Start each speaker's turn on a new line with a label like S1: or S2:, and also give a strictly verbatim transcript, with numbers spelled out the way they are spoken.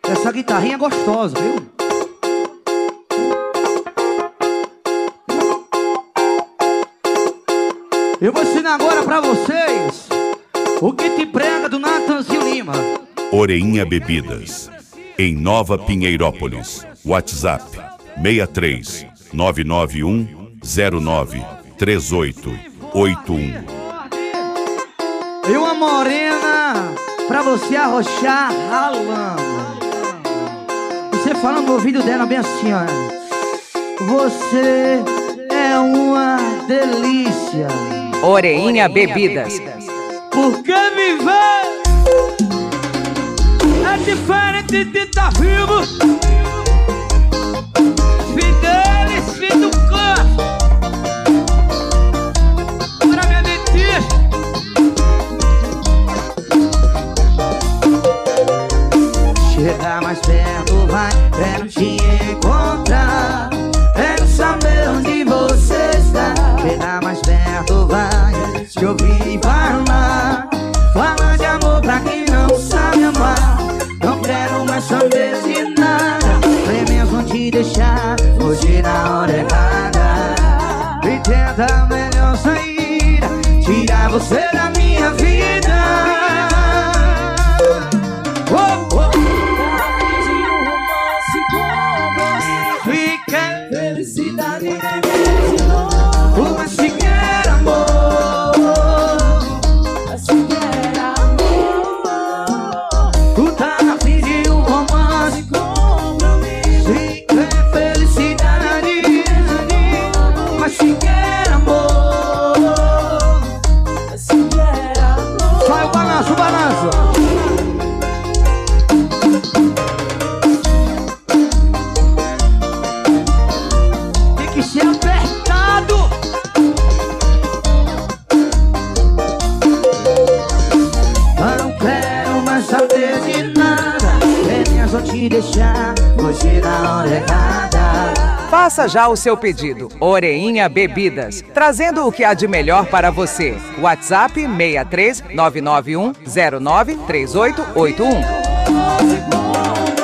S1: Essa guitarrinha é gostosa, viu? Eu vou ensinar agora pra vocês o que te prega do Natanzinho Lima.
S2: Oreinha Bebidas, em Nova Pinheirópolis. WhatsApp seis três nove nove um zero nove três oito oito um.
S1: E uma morena pra você arrochar ralando. Você fala no ouvido dela bem assim, ó. Você é uma delícia.
S3: Oreinha Bebidas.
S1: Porque viver é diferente de estar vivo. Fidelis, filho do canto. Para minha dentista. Chegar mais perto, vai, quero te encontrar. Quero saber onde você está. Chegar mais perto, vai, te ouvir falar. Fala de amor pra quem não sabe amar. Não quero mais saber de nada. Nem mesmo te deixar hoje na hora errada. E tenta a melhor saída, tirar você da minha vida. Oh, oh. Fica felicidade de novo. Mas se quer amor, mas se quer amor. Tu tá na fim de um romance, compromisso. Se quer felicidade, mas se quer amor, mas se quer amor. Sai o balanço, o balanço. Se apertado. Não quero mais saber de nada. É só te deixar hoje na hora errada.
S3: Faça já o seu pedido. Oreinha Bebidas, trazendo o que há de melhor para você. WhatsApp seis três nove nove um zero nove três oito oito um.